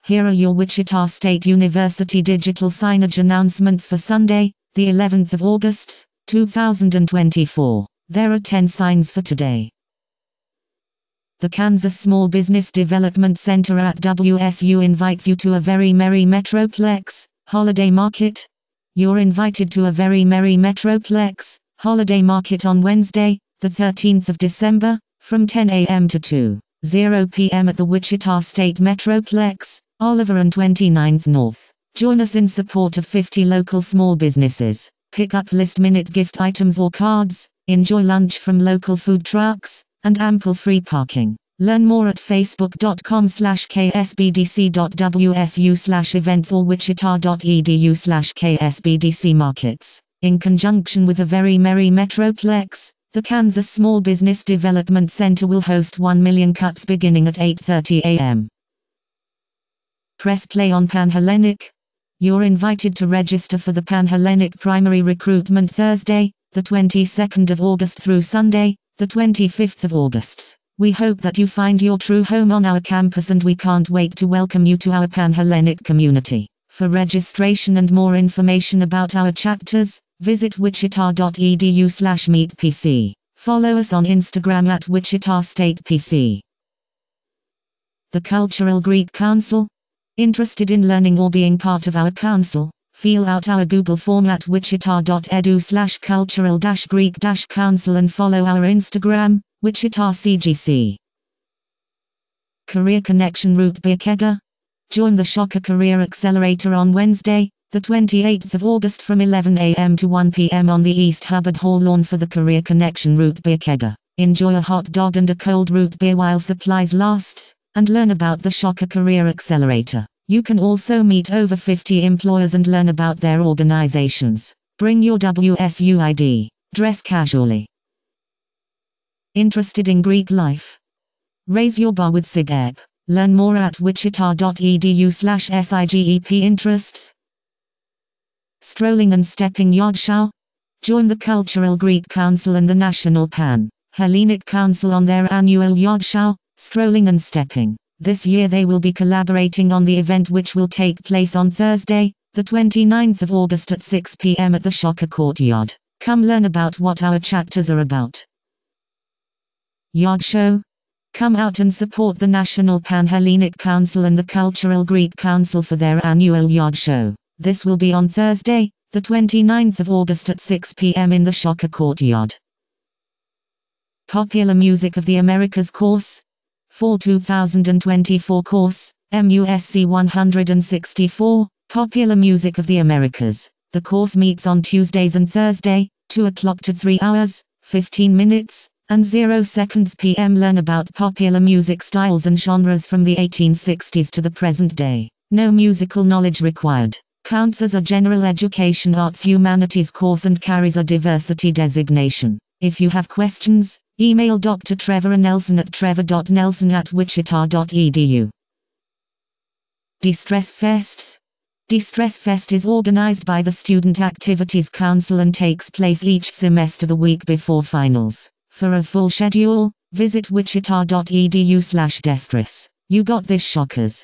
Here are your Wichita State University digital signage announcements for Sunday, the 11th of August, 2024. There are 10 signs for today. The Kansas Small Business Development Center at WSU invites you to a very merry Metroplex holiday market. You're invited to a very merry Metroplex holiday market on Wednesday, the 13th of December, from 10 a.m. to 2:00 p.m. at the Wichita State Metroplex, Oliver and 29th North. Join us in support of 50 local small businesses. Pick up last-minute gift items or cards, enjoy lunch from local food trucks, and ample free parking. Learn more at facebook.com/ksbdc.wsu/events or wichita.edu/ksbdcmarkets. In conjunction with a very merry Metroplex, the Kansas Small Business Development Center will host 1 million cups beginning at 8:30 a.m. Press play on Panhellenic. You're invited to register for the Panhellenic Primary Recruitment Thursday, the 22nd of August through Sunday, the 25th of August. We hope that you find your true home on our campus, and we can't wait to welcome you to our Panhellenic community. For registration and more information about our chapters, visit wichita.edu/meetpc. Follow us on Instagram at Wichita State PC. The Cultural Greek Council. Interested in learning or being part of our council? Fill out our Google form at wichita.edu/cultural-greek-council and follow our Instagram, Wichita CGC. Career Connection Root Beer Kegger. Join the Shocker Career Accelerator on Wednesday, the 28th of August from 11 a.m. to 1 p.m. on the East Hubbard Hall lawn for the Career Connection Root Beer Kegger. Enjoy a hot dog and a cold root beer while supplies last, and learn about the Shocker Career Accelerator. You can also meet over 50 employers and learn about their organizations. Bring your WSU ID. Dress casually. Interested in Greek life? Raise your bar with SIGEP. Learn more at wichita.edu/SIGEP interest. Strolling and Stepping Yard Show. Join the Cultural Greek Council and the National Pan-Hellenic Council on their annual yard show, Strolling and Stepping. This year they will be collaborating on the event, which will take place on Thursday, the 29th of August at 6 p.m. at the Shocker Courtyard. Come learn about what our chapters are about. Yard Show. Come out and support the National Pan-Hellenic Council and the Cultural Greek Council for their annual yard show. This will be on Thursday, the 29th of August at 6 p.m. in the Shocker Courtyard. Popular Music of the Americas course. Fall 2024 course, MUSC 164, Popular Music of the Americas. The course meets on Tuesdays and Thursday, 2 o'clock to 3 hours, 15 minutes, and 0 seconds p.m. Learn about popular music styles and genres from the 1860s to the present day. No musical knowledge required. Counts as a general education arts humanities course and carries a diversity designation. If you have questions, email Dr. Trevor Nelson at trevor.nelson@wichita.edu. De-Stress Fest. De-Stress Fest is organized by the Student Activities Council and takes place each semester the week before finals. For a full schedule, visit wichita.edu/destress. You got this, Shockers.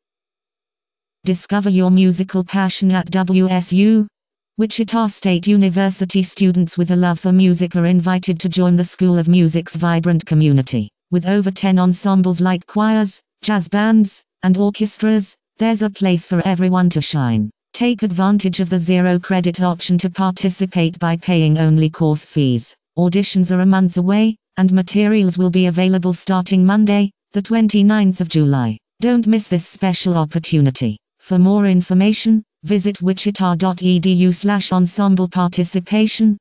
Discover your musical passion at WSU. Wichita State University students with a love for music are invited to join the School of Music's vibrant community. With over 10 ensembles like choirs, jazz bands, and orchestras, there's a place for everyone to shine. Take advantage of the zero-credit option to participate by paying only course fees. Auditions are a month away, and materials will be available starting Monday, the 29th of July. Don't miss this special opportunity. For more information, visit wichita.edu/ensemble participation.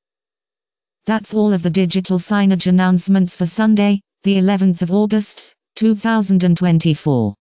That's all of the digital signage announcements for Sunday, the 11th of August, 2024.